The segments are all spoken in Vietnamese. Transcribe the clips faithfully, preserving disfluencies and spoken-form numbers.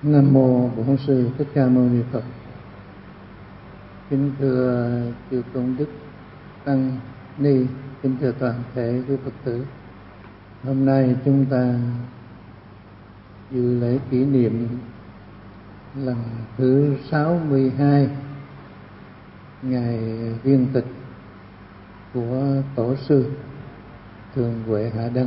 Nam mô Bổn Sư Thích Ca Mâu Ni Phật. Kính thưa chư tôn đức tăng ni, kính thưa toàn thể quý Phật tử. Hôm nay chúng ta dự lễ kỷ niệm lần thứ sáu mươi hai ngày viên tịch của Tổ sư Thường Huệ Hạ Đăng,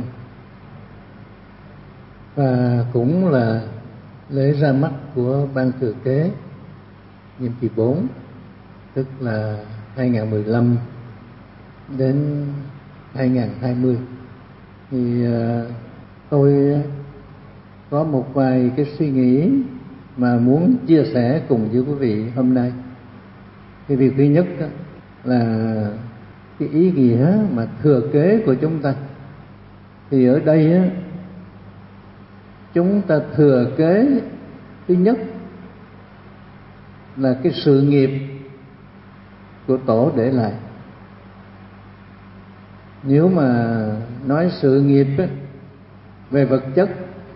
và cũng là lễ ra mắt của ban thừa kế nhiệm kỳ bốn, tức là hai nghìn không trăm mười lăm đến hai nghìn không trăm hai mươi. Thì uh, tôi có một vài cái suy nghĩ mà muốn chia sẻ cùng với quý vị hôm nay. Cái việc thứ nhất đó là cái ý nghĩa mà thừa kế của chúng ta. Thì ở đây á, chúng ta thừa kế thứ nhất là cái sự nghiệp của Tổ để lại. Nếu mà nói sự nghiệp á, về vật chất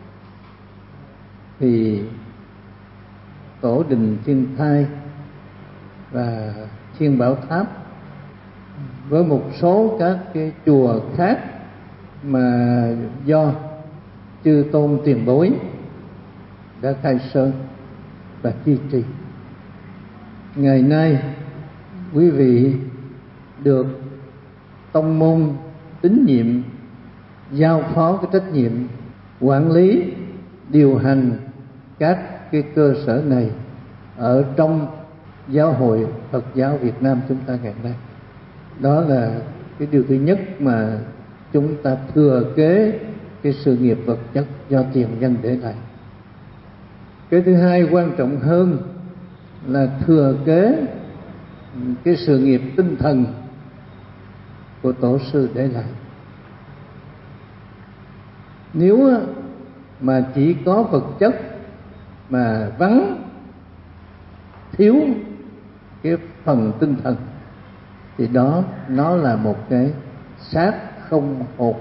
thì Tổ đình Thiên Thai và Thiên Bảo Tháp với một số các cái chùa khác mà do chư tôn tiền bối đã khai sơn và duy trì. Ngày nay quý vị được tông môn tín nhiệm giao phó cái trách nhiệm quản lý, điều hành các cái cơ sở này ở trong Giáo hội Phật giáo Việt Nam chúng ta ngày nay. Đó là cái điều thứ nhất mà chúng ta thừa kế cái sự nghiệp vật chất do tiền nhân để lại. Cái thứ hai quan trọng hơn là thừa kế cái sự nghiệp tinh thần của Tổ sư để lại. Nếu mà chỉ có vật chất mà vắng thiếu cái phần tinh thần thì đó nó là một cái xác không hồn.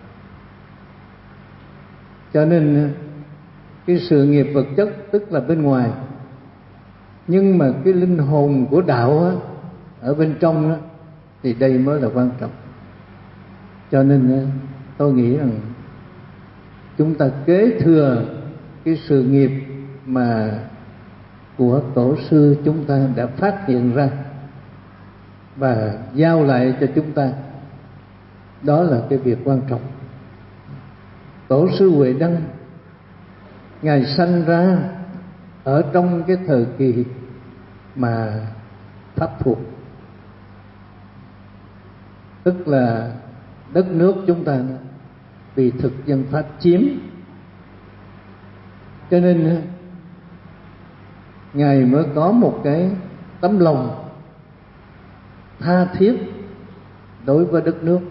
Cho nên cái sự nghiệp vật chất tức là bên ngoài, nhưng mà cái linh hồn của đạo á, ở bên trong đó, thì đây mới là quan trọng. Cho nên tôi nghĩ rằng chúng ta kế thừa cái sự nghiệp mà của Tổ sư chúng ta đã phát hiện ra và giao lại cho chúng ta, đó là cái việc quan trọng. Tổ sư Huệ Đăng Ngài sanh ra ở trong cái thời kỳ mà Pháp thuộc, tức là đất nước chúng ta bị thực dân Pháp chiếm, cho nên Ngài mới có một cái tấm lòng tha thiết đối với đất nước.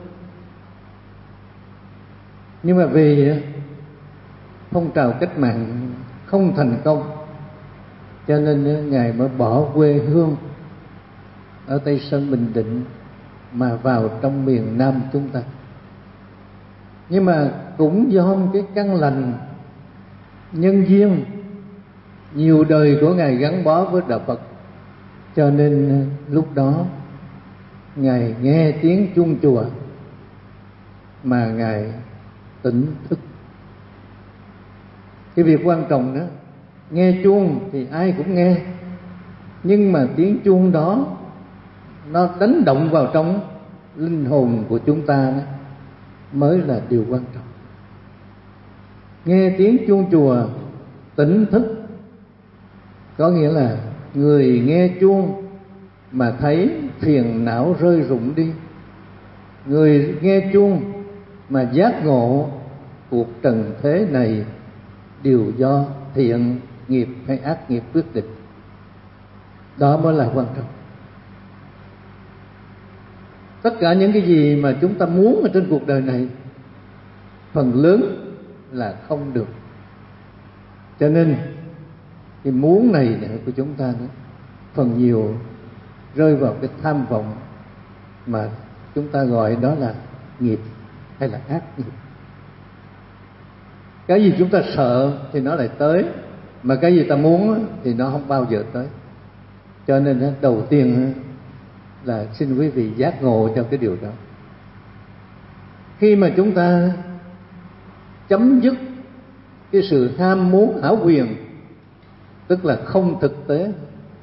Nhưng mà vì phong trào cách mạng không thành công, cho nên Ngài mới bỏ quê hương ở Tây Sơn Bình Định mà vào trong miền Nam chúng ta. Nhưng mà cũng do cái căn lành nhân duyên nhiều đời của Ngài gắn bó với đạo Phật, cho nên lúc đó Ngài nghe tiếng chuông chùa mà Ngài tỉnh thức. Cái việc quan trọng đó, nghe chuông thì ai cũng nghe, nhưng mà tiếng chuông đó nó đánh động vào trong linh hồn của chúng ta đó, mới là điều quan trọng. Nghe tiếng chuông chùa tỉnh thức có nghĩa là người nghe chuông mà thấy phiền não rơi rụng đi, người nghe chuông mà giác ngộ cuộc trần thế này đều do thiện nghiệp hay ác nghiệp quyết định. Đó mới là quan trọng. Tất cả những cái gì mà chúng ta muốn ở trên cuộc đời này phần lớn là không được. Cho nên cái muốn này của chúng ta đó, phần nhiều rơi vào cái tham vọng mà chúng ta gọi đó là nghiệp hay là ác nghiệp. Cái gì chúng ta sợ thì nó lại tới, mà cái gì ta muốn thì nó không bao giờ tới. Cho nên đầu tiên là xin quý vị giác ngộ cho cái điều đó. Khi mà chúng ta chấm dứt cái sự ham muốn hão quyền, tức là không thực tế,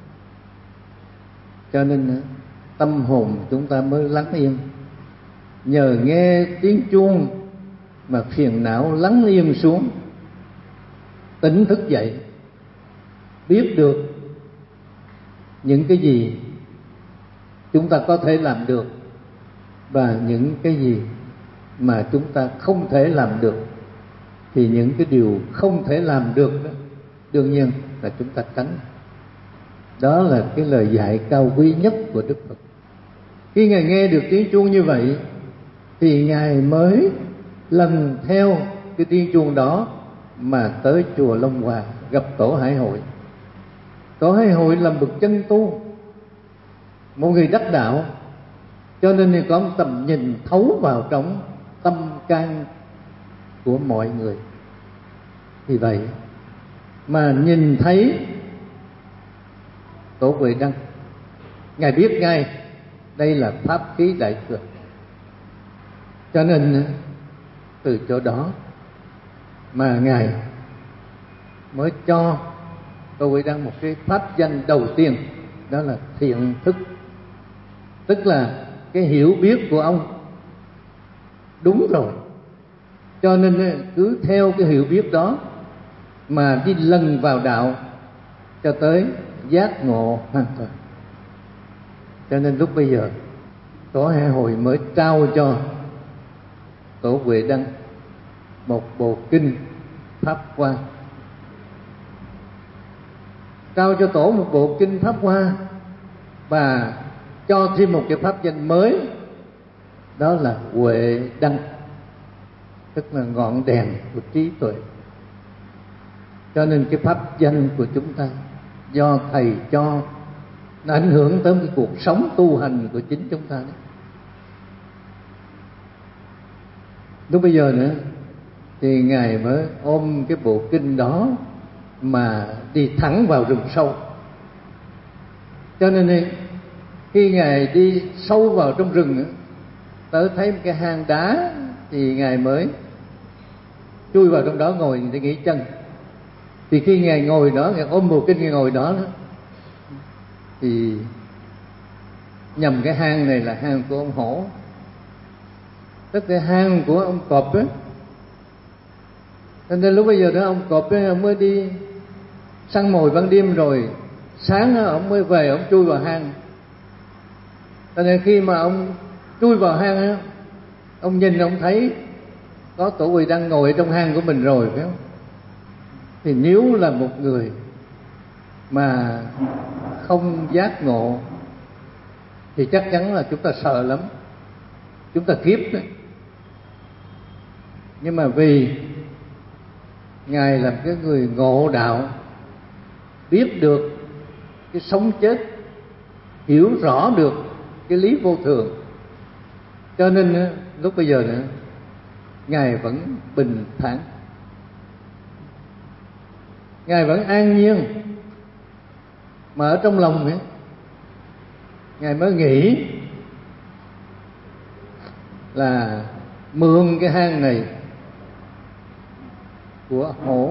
cho nên tâm hồn chúng ta mới lắng yên. Nhờ nghe tiếng chuông mà phiền não lắng yên xuống, tỉnh thức dậy, biết được những cái gì chúng ta có thể làm được và những cái gì mà chúng ta không thể làm được. Thì những cái điều không thể làm được đó, đương nhiên là chúng ta tránh. Đó là cái lời dạy cao quý nhất của Đức Phật. Khi Ngài nghe được tiếng chuông như vậy thì Ngài mới lần theo cái tiếng chuông đó mà tới chùa Long Hòa gặp Tổ Hải Hội. Tổ Hải Hội là bậc chân tu, một người đắc đạo, cho nên có một tầm nhìn thấu vào trong tâm can của mọi người. Vì vậy mà nhìn thấy Tổ Huệ Đăng, Ngài biết ngay đây là pháp khí đại thừa. Cho nên từ chỗ đó mà Ngài mới cho Tổ Huệ Đăng một cái pháp danh đầu tiên, đó là thiện thức. Tức là cái hiểu biết của ông đúng rồi, cho nên cứ theo cái hiểu biết đó mà đi lần vào đạo cho tới giác ngộ hoàn toàn. Cho nên lúc bây giờ Tổ Hải Hội mới trao cho Tổ Huệ Đăng một bộ kinh Pháp Hoa. Trao cho Tổ một bộ kinh Pháp Hoa và cho thêm một cái pháp danh mới, đó là Huệ Đăng, tức là ngọn đèn của trí tuệ. Cho nên cái pháp danh của chúng ta do Thầy cho, nó ảnh hưởng tới cái cuộc sống tu hành của chính chúng ta đấy. Lúc bây giờ nữa thì Ngài mới ôm cái bộ kinh đó mà đi thẳng vào rừng sâu. Cho nên khi Ngài đi sâu vào trong rừng, tới thấy một cái hang đá thì Ngài mới chui vào trong đó ngồi để nghỉ chân. Thì khi Ngài ngồi đó, Ngài ôm bộ kinh Ngài ngồi đó, đó thì nhầm cái hang này là hang của ông hổ, tức là hang của ông cọp á. Cho nên lúc bây giờ đó ông cọp ấy, ông mới đi săn mồi ban đêm, rồi sáng đó, ông mới về, ông chui vào hang. Cho nên khi mà ông chui vào hang á, ông nhìn ông thấy có Tổ Huệ Đăng ngồi trong hang của mình rồi, phải không? Thì nếu là một người mà không giác ngộ thì chắc chắn là chúng ta sợ lắm, chúng ta kiếp đấy. Nhưng mà vì Ngài là cái người ngộ đạo, biết được cái sống chết, hiểu rõ được cái lý vô thường, cho nên lúc bây giờ nữa Ngài vẫn bình thản, Ngài vẫn an nhiên. Mà ở trong lòng ấy, Ngài mới nghĩ là mượn cái hang này của hổ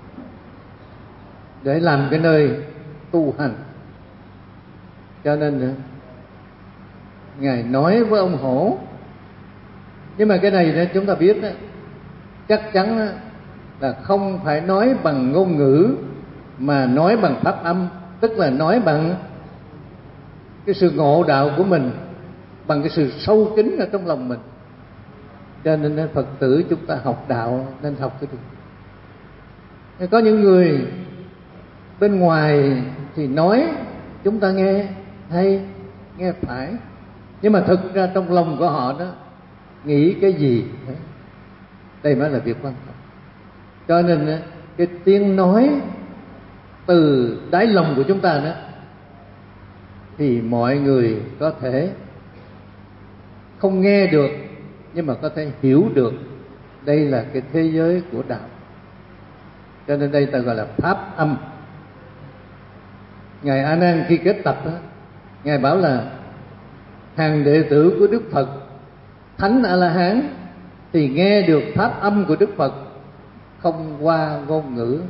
để làm cái nơi tu hành. Cho nên Ngài nói với ông hổ. Nhưng mà cái này đó, chúng ta biết đó, chắc chắn đó, là không phải nói bằng ngôn ngữ mà nói bằng pháp âm, tức là nói bằng cái sự ngộ đạo của mình, bằng cái sự sâu kín ở trong lòng mình. Cho nên Phật tử chúng ta học đạo nên học cái điều. Có những người bên ngoài thì nói chúng ta nghe hay, nghe phải, nhưng mà thực ra trong lòng của họ đó nghĩ cái gì, đây mới là việc quan trọng. Cho nên cái tiếng nói từ đáy lòng của chúng ta đó thì mọi người có thể không nghe được, nhưng mà có thể hiểu được đây là cái thế giới của đạo. cho nên đây ta gọi là pháp âm. Ngài A Nan khi kết tập đó, ngài bảo là hàng đệ tử của Đức Phật thánh A La Hán thì nghe được pháp âm của Đức Phật không qua ngôn ngữ.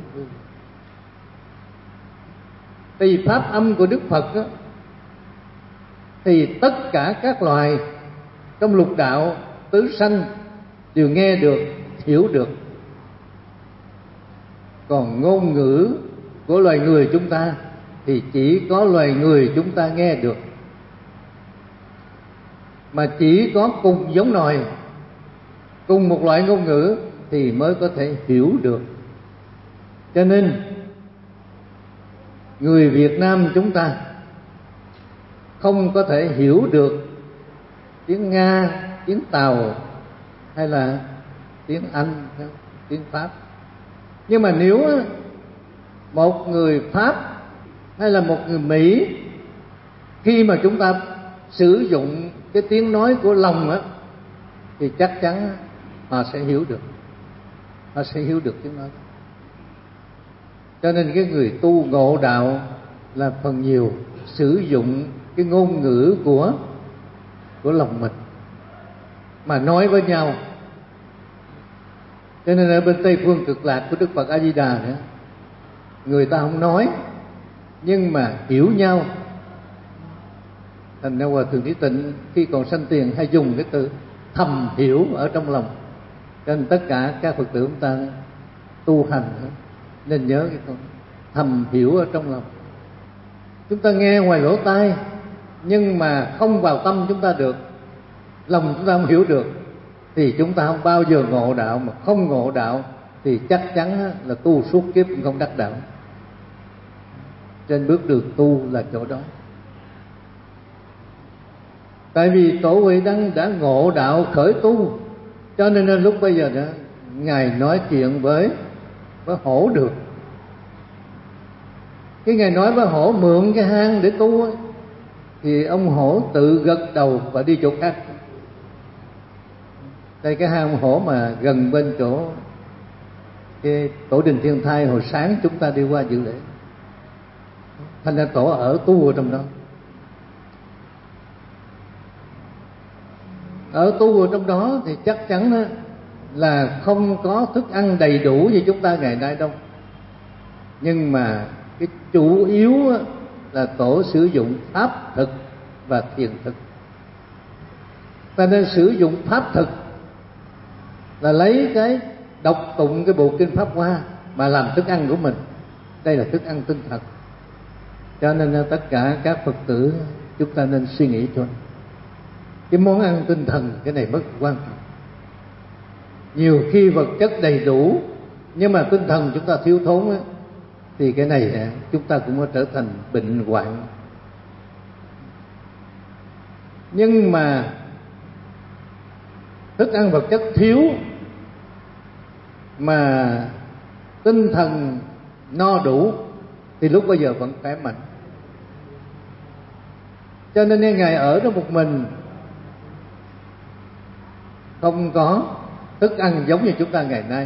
Vì pháp âm của Đức Phật đó, thì tất cả các loài trong lục đạo tứ sanh đều nghe được, hiểu được. Còn ngôn ngữ của loài người chúng ta thì chỉ có loài người chúng ta nghe được, mà chỉ có cùng giống nòi, cùng một loại ngôn ngữ thì mới có thể hiểu được. Cho nên người Việt Nam chúng ta không có thể hiểu được tiếng Nga, tiếng Tàu hay là tiếng Anh, tiếng Pháp. Nhưng mà nếu một người Pháp hay là một người Mỹ, khi mà chúng ta sử dụng cái tiếng nói của lòng á, thì chắc chắn họ sẽ hiểu được, họ sẽ hiểu được tiếng nói đó. Cho nên cái người tu ngộ đạo là phần nhiều sử dụng cái ngôn ngữ của của lòng mình mà nói với nhau. Cho nên ở bên Tây phương cực lạc của Đức Phật A Di Đà nữa, người ta không nói nhưng mà hiểu nhau. Thành ra Hòa Thượng Trí Tịnh khi còn sanh tiền hay dùng cái từ thầm hiểu ở trong lòng. Cho nên tất cả các Phật tử chúng ta tu hành nên nhớ cái câu thầm hiểu ở trong lòng. Chúng ta nghe ngoài lỗ tai nhưng mà không vào tâm chúng ta được, lòng chúng ta không hiểu được, thì chúng ta không bao giờ ngộ đạo. Mà không ngộ đạo thì chắc chắn là tu suốt kiếp cũng không đắc đạo. Trên bước đường tu là chỗ đó. Tại vì Tổ Huệ Đăng đã ngộ đạo khởi tu, cho nên lúc bây giờ đó ngài nói chuyện với với hổ được. Cái ngài nói với hổ mượn cái hang để tu ấy, thì ông hổ tự gật đầu và đi chỗ khác. Đây cái hang hổ mà gần bên chỗ cái tổ đình Thiên Thai hồi sáng chúng ta đi qua dự lễ. Thành ra tổ ở tu ở trong đó. Ở tu ở trong đó thì chắc chắn là không có thức ăn đầy đủ như chúng ta ngày nay đâu. Nhưng mà cái chủ yếu là tổ sử dụng pháp thực và thiền thực. Ta nên sử dụng pháp thực là lấy cái đọc tụng cái bộ kinh Pháp Hoa mà làm thức ăn của mình. Đây là thức ăn tinh thần. Cho nên tất cả các Phật tử chúng ta nên suy nghĩ cho cái món ăn tinh thần, cái này rất quan trọng. Nhiều khi vật chất đầy đủ nhưng mà tinh thần chúng ta thiếu thốn ấy, thì cái này chúng ta cũng có trở thành bệnh hoạn. Nhưng mà thức ăn vật chất thiếu mà tinh thần no đủ thì lúc bây giờ vẫn khỏe mạnh. Cho nên ngài ở đó một mình, không có thức ăn giống như chúng ta ngày nay.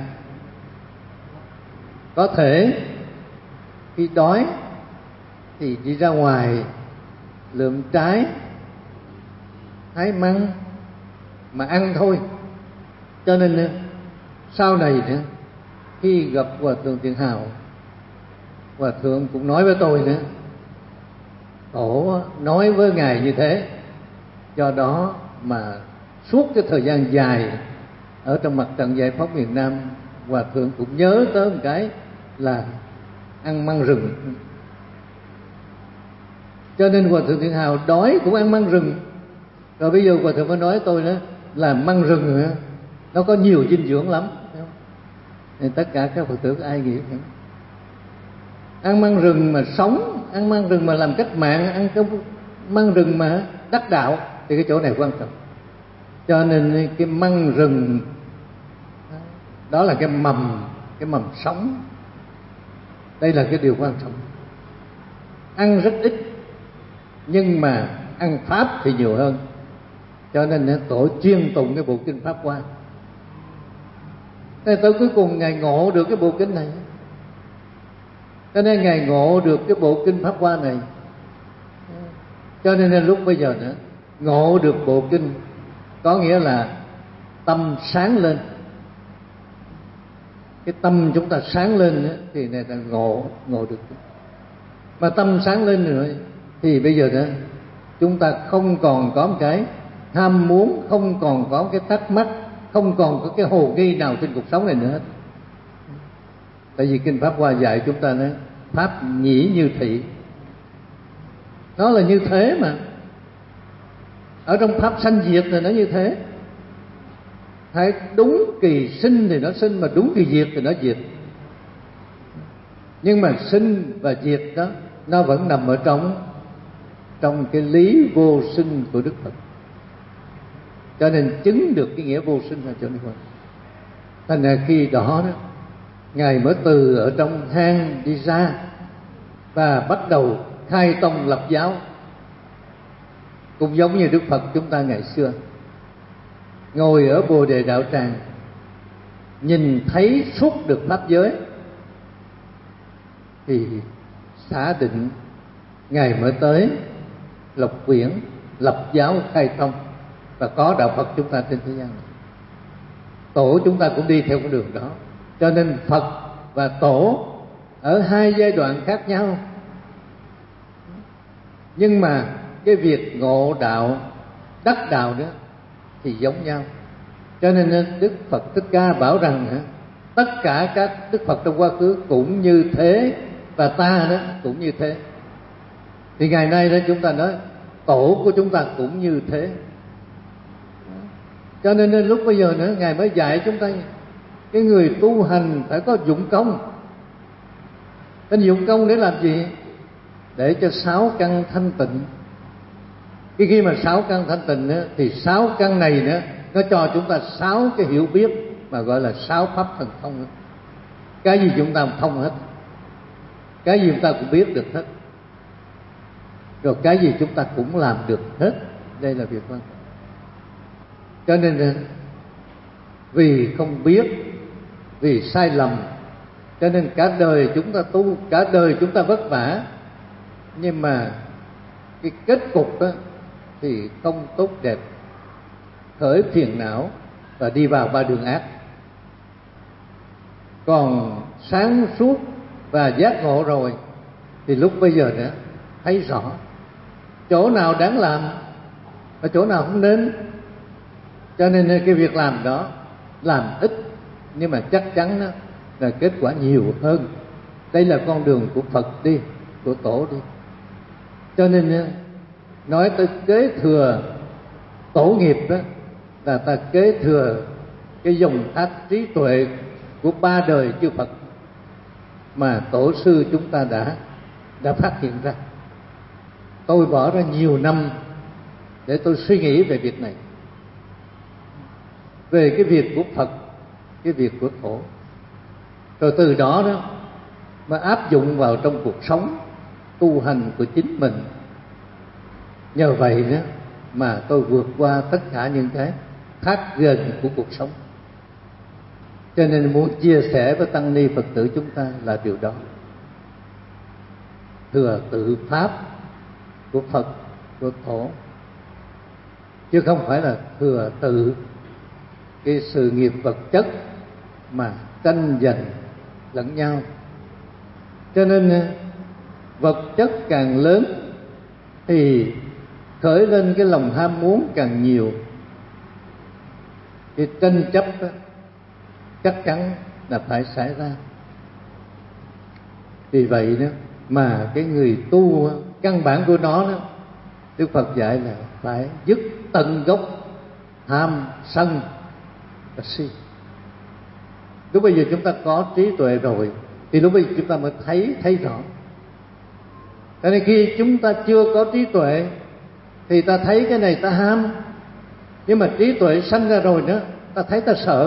Có thể khi đói thì đi ra ngoài lượm trái, hái măng mà ăn thôi. Cho nên sau này nữa, khi gặp Hòa Thượng Thiện Hào, Hòa Thượng cũng nói với tôi nữa, Tổ nói với ngài như thế. Do đó mà suốt cái thời gian dài ở trong mặt trận giải phóng miền Nam, Hòa Thượng cũng nhớ tới một cái là ăn măng rừng. Cho nên Hòa Thượng Thiện Hào đói cũng ăn măng rừng. Rồi bây giờ Hòa Thượng mới nói tôi nữa là măng rừng nữa, nó có nhiều dinh dưỡng lắm. Nên tất cả các Phật tử ai nghĩ vậy? Ăn măng rừng mà sống, ăn măng rừng mà làm cách mạng, ăn cái măng rừng mà đắc đạo, thì cái chỗ này quan trọng. Cho nên cái măng rừng đó là cái mầm, cái mầm sống. Đây là cái điều quan trọng. Ăn rất ít nhưng mà ăn pháp thì nhiều hơn. Cho nên tổ chuyên tụng cái bộ kinh Pháp Hoa. Thế tới cuối cùng ngài ngộ được cái bộ kinh này. Cho nên Ngài ngộ được cái bộ kinh Pháp Hoa này. Cho nên lúc bây giờ nữa ngộ được bộ kinh có nghĩa là tâm sáng lên. Cái tâm chúng ta sáng lên nữa, thì này là ngộ ngộ được. Mà tâm sáng lên rồi thì bây giờ nữa chúng ta không còn có một cái ham muốn, không còn có cái thắc mắc, không còn có cái hồ nghi nào trên cuộc sống này nữa hết. Tại vì kinh Pháp Hoa dạy chúng ta nói pháp nhĩ như thị, nó là như thế mà. Ở trong pháp sanh diệt thì nó như thế. Hay đúng kỳ sinh thì nó sinh, mà đúng kỳ diệt thì nó diệt. Nhưng mà sinh và diệt đó nó vẫn nằm ở trong trong cái lý vô sinh của Đức Phật. Cho nên chứng được cái nghĩa vô sinh là chỗ này. Thành ra khi đó, đó Ngài mới từ ở trong hang đi ra và bắt đầu khai tông lập giáo, cũng giống như Đức Phật chúng ta ngày xưa ngồi ở Bồ Đề Đạo Tràng, nhìn thấy suốt được pháp giới thì xả định, Ngài mới tới Lộc Quyển lập giáo khai tông và có đạo Phật chúng ta trên thế gian này. Tổ chúng ta cũng đi theo con đường đó. Cho nên Phật và Tổ ở hai giai đoạn khác nhau, nhưng mà cái việc ngộ đạo, đắc đạo đó thì giống nhau. Cho nên Đức Phật Thích Ca bảo rằng tất cả các Đức Phật trong quá khứ cũng như thế, và ta đó cũng như thế. Thì ngày nay đó chúng ta nói tổ của chúng ta cũng như thế. Cho nên lúc bây giờ nữa Ngài mới dạy chúng ta cái người tu hành phải có dụng công. Cái dụng công để làm gì? Để cho sáu căn thanh tịnh. Khi khi mà sáu căn thanh tịnh nữa, thì sáu căn này nữa nó cho chúng ta sáu cái hiểu biết mà gọi là sáu pháp thần thông. Cái gì chúng ta thông hết, cái gì chúng ta cũng biết được hết, rồi cái gì chúng ta cũng làm được hết. Đây là việc quan trọng. Cho nên vì không biết, vì sai lầm, cho nên cả đời chúng ta tu, cả đời chúng ta vất vả, nhưng mà cái kết cục đó thì không tốt đẹp, khởi phiền não và đi vào ba đường ác. Còn sáng suốt và giác ngộ rồi thì lúc bây giờ nữa thấy rõ chỗ nào đáng làm và chỗ nào không nên. Cho nên cái việc làm đó làm ít, nhưng mà chắc chắn đó là kết quả nhiều hơn. Đây là con đường của Phật đi, của Tổ đi. Cho nên nói tới kế thừa tổ nghiệp đó, là ta kế thừa cái dòng thác trí tuệ của ba đời chư Phật mà tổ sư chúng ta đã đã phát hiện ra. Tôi bỏ ra nhiều năm để tôi suy nghĩ về việc này, về cái việc của Phật, cái việc của Tổ, rồi từ đó đó mà áp dụng vào trong cuộc sống tu hành của chính mình. Nhờ vậy đó mà tôi vượt qua tất cả những cái thác gần của cuộc sống. Cho nên muốn chia sẻ với tăng ni Phật tử chúng ta là điều đó. Thừa tự pháp của Phật, của Tổ, chứ không phải là thừa tự cái sự nghiệp vật chất mà tranh giành lẫn nhau. Cho nên vật chất càng lớn thì khởi lên cái lòng ham muốn càng nhiều, cái tranh chấp đó chắc chắn là phải xảy ra. Vì vậy đó mà cái người tu căn bản của nó đó, Đức Phật dạy là phải dứt tận gốc tham sân và si. Lúc bây giờ chúng ta có trí tuệ rồi thì lúc bây giờ chúng ta mới thấy thấy rõ. Cho nên khi chúng ta chưa có trí tuệ thì ta thấy cái này ta ham, nhưng mà trí tuệ sanh ra rồi nữa ta thấy ta sợ.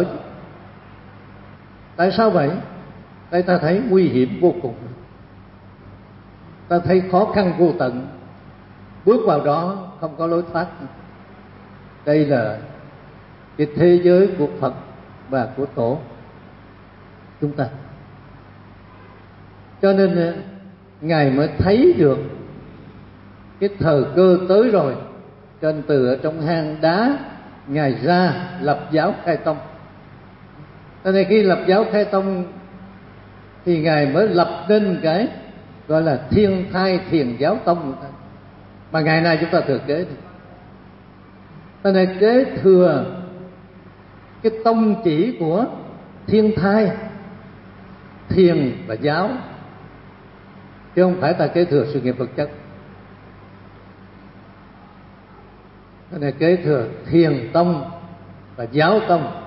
Tại sao vậy? Tại ta thấy nguy hiểm vô cùng, ta thấy khó khăn vô tận, bước vào đó không có lối thoát. Đây là cái thế giới của Phật và của Tổ chúng ta. Cho nên Ngài mới thấy được cái thời cơ tới rồi, cho nên từ ở trong hang đá Ngài ra lập giáo Khai Tông. Cho nên khi lập giáo Khai Tông thì Ngài mới lập nên cái gọi là Thiên Thai Thiền Giáo Tông, mà ngày nay chúng ta thừa kế. Cho nên kế thừa cái tông chỉ của Thiên Thai, Thiền và Giáo, chứ không phải ta kế thừa sự nghiệp vật chất. Cho nên kế thừa Thiền Tông và Giáo Tông,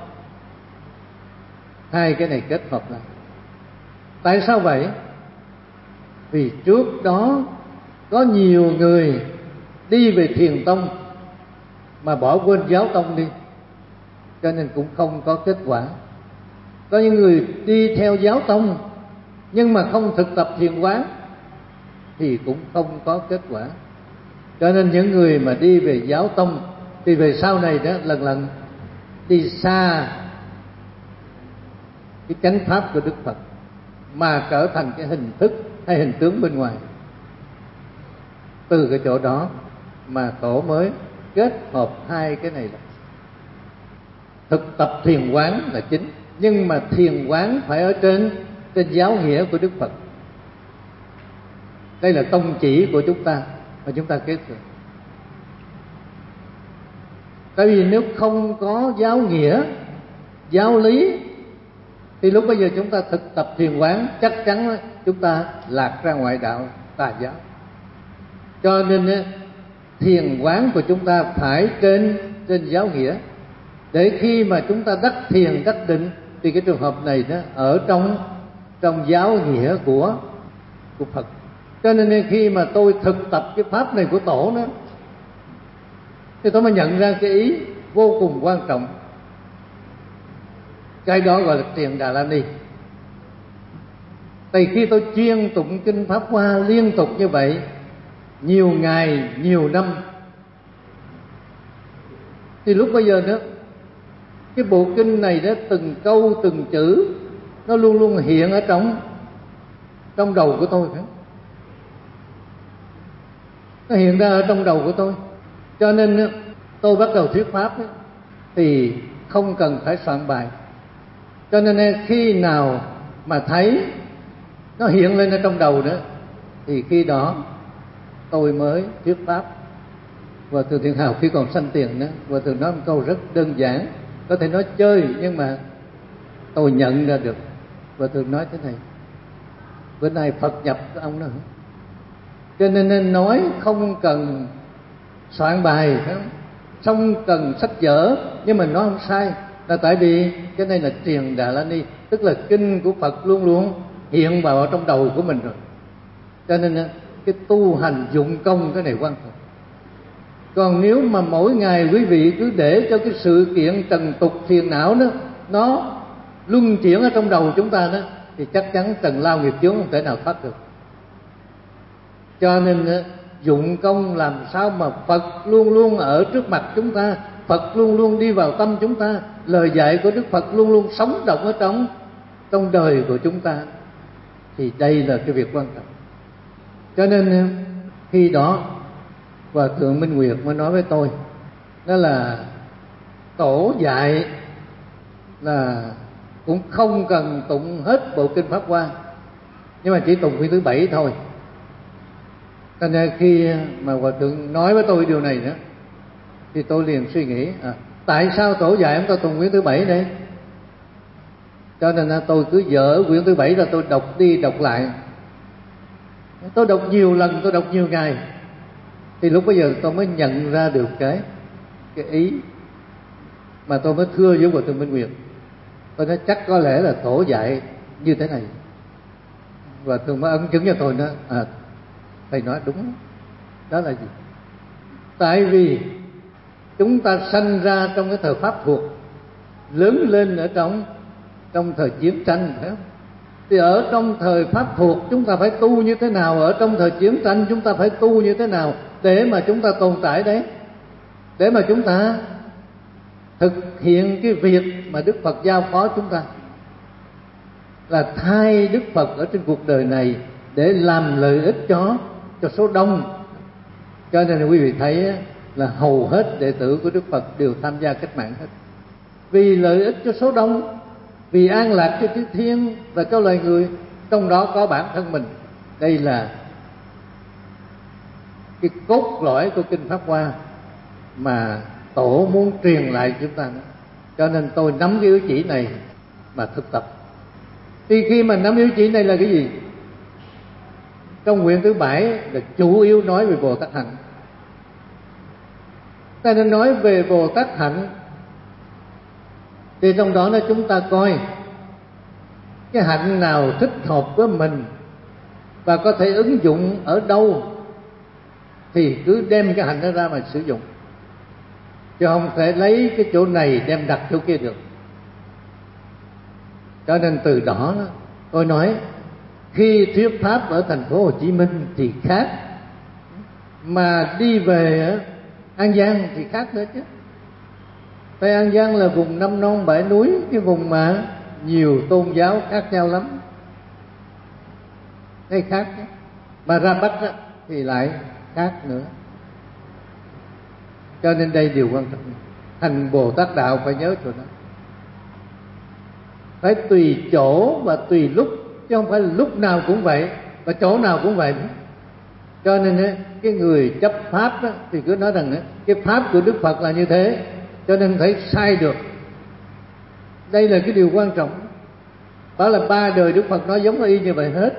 hai cái này kết hợp lại. Tại sao vậy? Vì trước đó có nhiều người đi về Thiền Tông mà bỏ quên Giáo Tông đi, cho nên cũng không có kết quả. Có những người đi theo Giáo Tông nhưng mà không thực tập thiền quán thì cũng không có kết quả. Cho nên những người mà đi về Giáo Tông thì về sau này đó lần lần đi xa cái chánh pháp của Đức Phật, mà trở thành cái hình thức hay hình tướng bên ngoài. Từ cái chỗ đó mà Tổ mới kết hợp hai cái này là thực tập thiền quán là chính, nhưng mà thiền quán phải ở trên trên giáo nghĩa của Đức Phật. Đây là tông chỉ của chúng ta mà chúng ta kế thừa. Tại vì nếu không có giáo nghĩa, giáo lý thì lúc bây giờ chúng ta thực tập thiền quán chắc chắn chúng ta lạc ra ngoại đạo tà giáo. Cho nên thiền quán của chúng ta phải trên trên giáo nghĩa, để khi mà chúng ta đắc thiền đắc định thì cái trường hợp này nó ở trong trong giáo nghĩa của của Phật. Cho nên khi mà tôi thực tập cái pháp này của Tổ đó thì tôi mới nhận ra cái ý vô cùng quan trọng. Cái đó gọi là Tiền Đà La Ni. Tại khi tôi chuyên tụng kinh Pháp Hoa liên tục như vậy nhiều ngày, nhiều năm, thì lúc bây giờ đó cái bộ kinh này đó, từng câu từng chữ nó luôn luôn hiện ở trong trong đầu của tôi. Nó hiện ra ở trong đầu của tôi. Cho nên tôi bắt đầu thuyết pháp ấy, thì không cần phải soạn bài. Cho nên khi nào mà thấy nó hiện lên ở trong đầu nữa thì khi đó tôi mới thuyết pháp. Và Thường Thiện Hào khi còn sanh tiền đó, và Thường nói một câu rất đơn giản, có thể nói chơi nhưng mà tôi nhận ra được. Và Thường nói thế này: bữa nay Phật nhập cái ông đó. Cho nên nên nói không cần soạn bài, không cần sách vở, nhưng mà nói không sai. Là tại vì cái này là Tiền Đà La Ni, tức là kinh của Phật luôn luôn hiện vào trong đầu của mình rồi. Cho nên cái tu hành dụng công cái này quan trọng. Còn nếu mà mỗi ngày quý vị cứ để cho cái sự kiện trần tục phiền não đó nó luân chuyển ở trong đầu chúng ta đó, thì chắc chắn trần lao nghiệp chướng không thể nào thoát được. Cho nên dụng công làm sao mà Phật luôn luôn ở trước mặt chúng ta, Phật luôn luôn đi vào tâm chúng ta, lời dạy của Đức Phật luôn luôn sống động ở trong trong đời của chúng ta, thì đây là cái việc quan trọng. Cho nên khi đó Hòa Thượng Minh Nguyệt mới nói với tôi, đó là Tổ dạy là cũng không cần tụng hết bộ kinh Pháp Hoa, nhưng mà chỉ tụng quyển thứ bảy thôi. Cho nên khi mà Hòa Thượng nói với tôi điều này nữa thì tôi liền suy nghĩ, à, tại sao Tổ dạy chúng ta tụng quyển thứ bảy đây? Cho nên tôi cứ dở quyển thứ bảy ra, tôi đọc đi đọc lại. Tôi đọc nhiều lần, tôi đọc nhiều ngày, thì lúc bây giờ tôi mới nhận ra được cái cái ý mà tôi mới thưa với Hòa Thượng Minh Nguyệt. Tôi nói chắc có lẽ là Tổ dạy như thế này. Và Thượng mới ấn chứng cho tôi, nói à, thầy nói đúng. Đó là gì? Tại vì chúng ta sanh ra trong cái thời Pháp thuộc, lớn lên ở trong trong thời chiến tranh, phải không? Thì ở trong thời Pháp thuộc chúng ta phải tu như thế nào, ở trong thời chiến tranh chúng ta phải tu như thế nào để mà chúng ta tồn tại đấy, để mà chúng ta thực hiện cái việc mà Đức Phật giao phó chúng ta. là thay Đức Phật ở trên cuộc đời này để làm lợi ích cho cho số đông. Cho nên là quý vị thấy là hầu hết đệ tử của Đức Phật đều tham gia cách mạng hết, vì lợi ích cho số đông, vì an lạc cho chư thiên và cho loài người, trong đó có bản thân mình. Đây là cái cốt lõi của kinh Pháp Hoa mà Tổ muốn truyền lại chúng ta. Cho nên tôi nắm cái yếu chỉ này mà thực tập. Thì khi mà nắm yếu chỉ này là cái gì? Trong quyển thứ bảy là chủ yếu nói về Bồ Tát hạnh. Ta nên nói về Bồ Tát hạnh thì trong đó là chúng ta coi cái hạnh nào thích hợp với mình và có thể ứng dụng ở đâu thì cứ đem cái hạnh đó ra mà sử dụng, chứ không thể lấy cái chỗ này đem đặt chỗ kia được. Cho nên từ đó tôi nói khi thuyết pháp ở thành phố Hồ Chí Minh thì khác, mà đi về An Giang thì khác nữa chứ. Tây An Giang là vùng năm non bảy núi, cái vùng mà nhiều tôn giáo khác nhau lắm, đây khác chứ. Mà ra Bắc thì lại khác nữa. Cho nên đây điều quan trọng, hành Bồ Tát đạo phải nhớ chỗ đó, phải tùy chỗ và tùy lúc, chứ không phải là lúc nào cũng vậy và chỗ nào cũng vậy. Cho nên cái người chấp pháp thì cứ nói rằng cái pháp của Đức Phật là như thế, cho nên thấy sai được. Đây là cái điều quan trọng. Đó là ba đời Đức Phật nói giống y như vậy hết.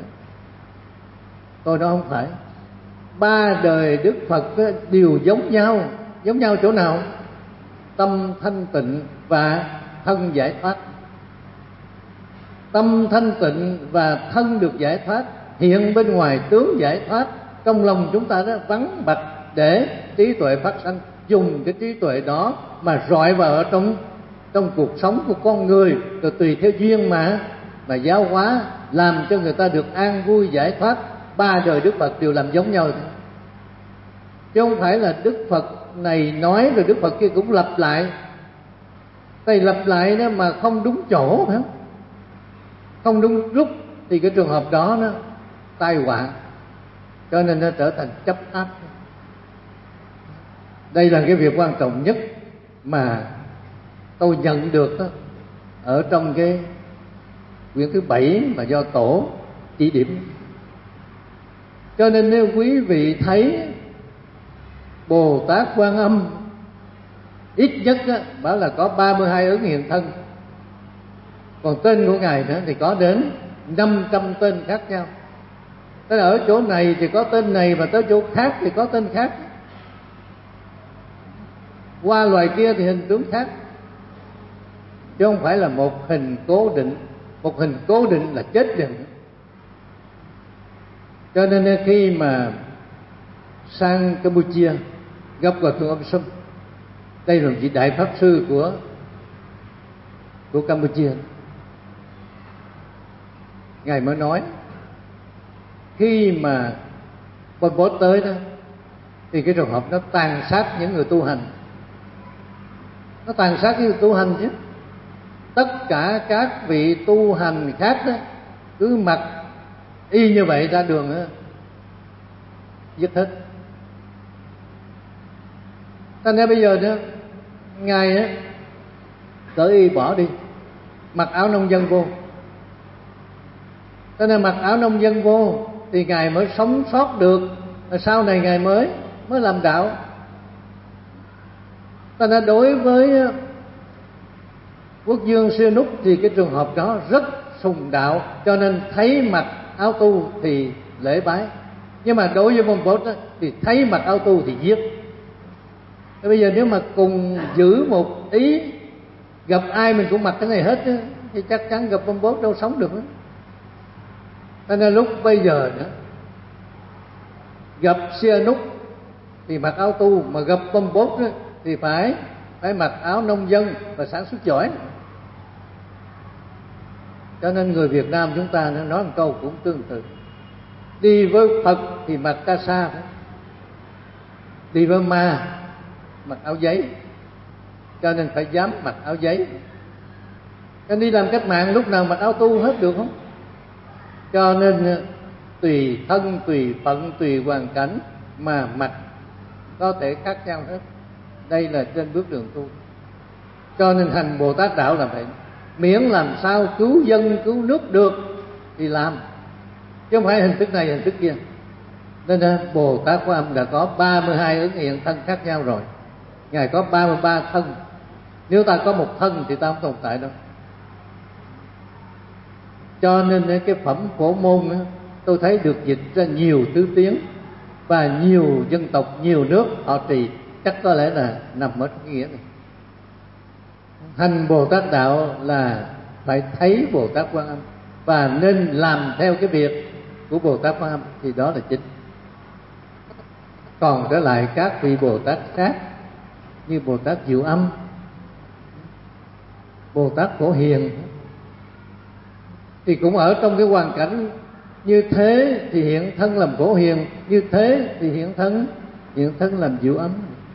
Tôi nói không phải. Ba đời Đức Phật đều giống nhau. Giống nhau chỗ nào? Tâm thanh tịnh và thân giải thoát. Tâm thanh tịnh và thân được giải thoát, hiện bên ngoài tướng giải thoát. Trong lòng chúng ta đó vắng bặt để trí tuệ phát sanh. Dùng cái trí tuệ đó mà rọi vào ở trong trong cuộc sống của con người, rồi tùy theo duyên mà mà giáo hóa, làm cho người ta được an vui giải thoát. Ba đời Đức Phật đều làm giống nhau thôi, chứ không phải là Đức Phật này nói rồi Đức Phật kia cũng lặp lại. Thầy lặp lại đó mà không đúng chỗ, phải không? Không đúng lúc thì cái trường hợp đó nó tai họa, cho nên nó trở thành chấp pháp. Đây là cái việc quan trọng nhất mà tôi nhận được đó, ở trong cái quyển thứ bảy mà do Tổ chỉ điểm. Cho nên nếu quý vị thấy Bồ Tát Quan Âm ít nhất á, bảo là có ba mươi hai ứng hiện thân, còn tên của Ngài nữa thì có đến năm trăm tên khác nhau. Tức là ở chỗ này thì có tên này, và tới chỗ khác thì có tên khác, qua loài kia thì hình tướng khác, chứ không phải là một hình cố định. Một hình cố định là chết định. Cho nên khi mà sang Campuchia gặp Hòa Thượng Âm Sâm, đây là một vị đại pháp sư của của Campuchia, Ngài mới nói khi mà Pol Pot tới đó thì cái trường hợp nó tàn sát những người tu hành. Nó tàn sát những người tu hành chứ. Tất cả các vị tu hành khác đó cứ mặc y như vậy ra đường đó, giết hết. Thành ra bây giờ đó Ngài á cởi y bỏ đi, mặc áo nông dân vô. Cho nên mặc áo nông dân vô thì Ngài mới sống sót được, và sau này Ngài mới mới làm đạo. Cho nên đối với Quốc Dương Sihanouk thì cái trường hợp đó rất sùng đạo, cho nên thấy mặc áo tu thì lễ bái. Nhưng mà đối với Pol Pot thì thấy mặc áo tu thì giết. Thế bây giờ nếu mà cùng giữ một ý, gặp ai mình cũng mặc cái này hết chứ, thì chắc chắn gặp Pol Pot đâu sống được nữa. Cho nên lúc bây giờ nữa, gặp Sihanouk thì mặc áo tu, mà gặp Pol Pot thì phải phải mặc áo nông dân và sản xuất giỏi. Cho nên người Việt Nam chúng ta nói một câu cũng tương tự. Đi với Phật thì mặc ca sa, đi với ma mặc áo giấy. Cho nên phải dám mặc áo giấy. Anh đi làm cách mạng lúc nào mặc áo tu hết được không? Cho nên tùy thân, tùy phận, tùy hoàn cảnh mà mặc có thể khác nhau hết. Đây là trên bước đường tu. Cho nên hành Bồ Tát đạo là vậy. Miễn làm sao cứu dân cứu nước được thì làm, chứ không phải hình thức này hình thức kia. Nên Bồ Tát Quan Âm đã có ba mươi hai ứng hiện thân khác nhau rồi. Ngài có ba mươi ba thân. Nếu ta có một thân thì ta không tồn tại đâu. Cho nên cái phẩm Phổ Môn đó, tôi thấy được dịch ra nhiều thứ tiếng và nhiều dân tộc, nhiều nước họ trì. Chắc có lẽ là nằm ở cái nghĩa này. Hành Bồ Tát đạo là phải thấy Bồ Tát Quan Âm và nên làm theo cái việc của Bồ Tát Quan Âm, thì đó là chính. Còn trở lại các vị Bồ Tát khác như Bồ Tát Diệu Âm, Bồ Tát Phổ Hiền thì cũng ở trong cái hoàn cảnh như thế thì hiện thân làm Phổ Hiền, như thế thì hiện thân hiện thân làm Diệu Âm.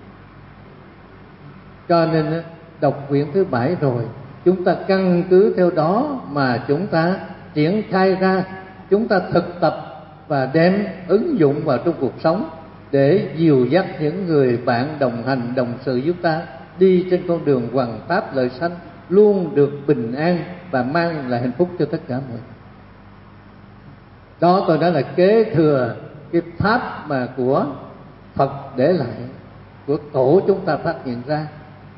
Cho nên đọc quyển thứ bảy rồi, chúng ta căn cứ theo đó mà chúng ta triển khai ra, chúng ta thực tập và đem ứng dụng vào trong cuộc sống để dìu dắt những người bạn đồng hành đồng sự giúp ta đi trên con đường hoằng pháp lợi sanh, luôn được bình an và mang lại hạnh phúc cho tất cả mọi người. Đó tôi nói là kế thừa cái pháp mà của Phật để lại, của tổ chúng ta phát hiện ra.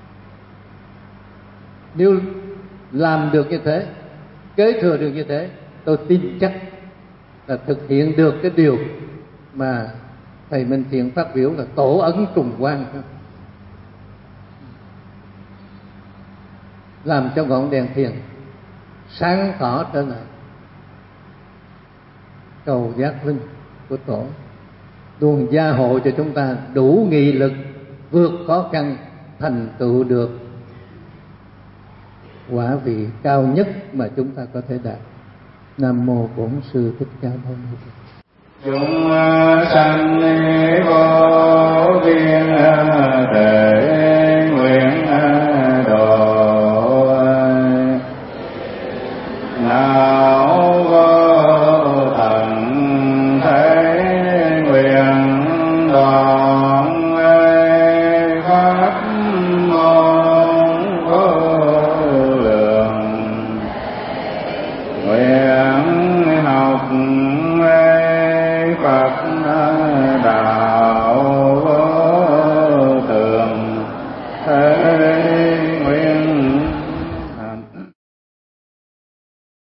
Nếu làm được như thế, kế thừa được như thế, tôi tin chắc là thực hiện được cái điều mà thầy Minh Thiện phát biểu là tổ ấn trùng quang, làm cho ngọn đèn thiền sáng tỏ trở lại. Cầu giác linh của tổ luôn gia hộ cho chúng ta đủ nghị lực vượt khó khăn, thành tựu được quả vị cao nhất mà chúng ta có thể đạt. Nam mô Bổn Sư Thích Ca Mâu Ni Phật. Chúng sanh vô